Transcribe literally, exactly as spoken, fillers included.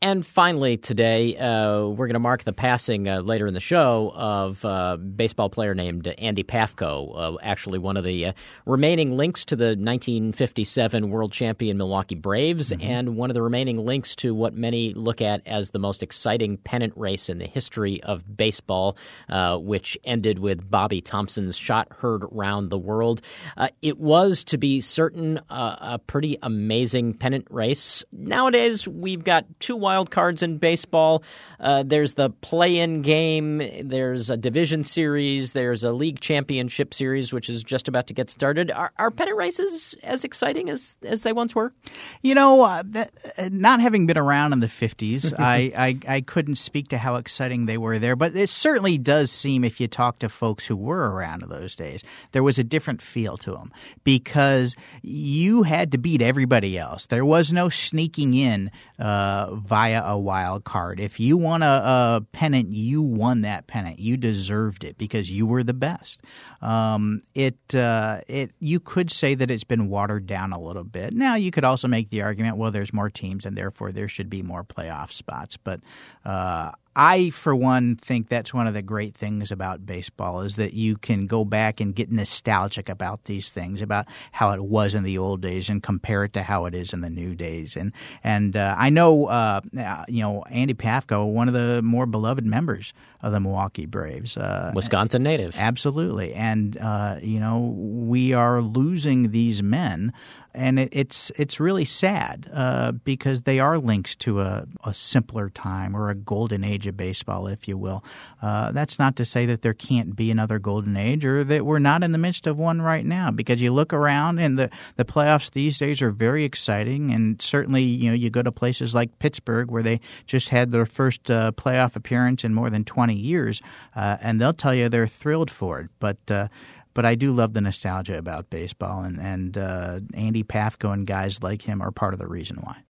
And finally today, uh, we're going to mark the passing uh, later in the show of a baseball player named Andy Pafko, uh, actually one of the uh, remaining links to the nineteen fifty-seven world champion Milwaukee Braves, mm-hmm. and one of the remaining links to what many look at as the most exciting pennant race in the history of baseball, uh, which ended with Bobby Thompson's shot heard round the world. Uh, it was, to be certain, uh, a pretty amazing pennant race. Nowadays, we've got two wild cards in baseball. Uh, there's the play-in game. There's a division series. There's a league championship series, which is just about to get started. Are, are pennant races as exciting as, as they once were? You know, uh, that, uh, not having been around in the fifties, I, I, I couldn't speak to how exciting they were there. But it certainly does seem, if you talk to folks who were around in those days, there was a different feel to them because you had to beat everybody else. There was no sneaking in uh, via a wild card. If you won a, a pennant, you won that pennant. You deserved it because you were the best. Um, it uh, it you could say that it's been watered down a little bit. Now you could also make the argument, well, there's more teams and therefore there should be more playoff spots. But uh, I, for one, think that's one of the great things about baseball is that you can go back and get nostalgic about these things, about how it was in the old days and compare it to how it is in the new days. And and uh, I know, uh, you know, Andy Pafko, one of the more beloved members of the Milwaukee Braves. Uh, Wisconsin native. Absolutely. And, uh, you know, we are losing these men. And it, it's it's really sad uh, because they are linked to a, a simpler time or a golden age of baseball, if you will. Uh, that's not to say that there can't be another golden age or that we're not in the midst of one right now, because you look around and the, the playoffs these days are very exciting. And certainly, you know, you go to places like Pittsburgh where they just had their first uh, playoff appearance in more than twenty years, uh, and they'll tell you they're thrilled for it. But uh, But I do love the nostalgia about baseball, and, and uh, Andy Pafko and guys like him are part of the reason why.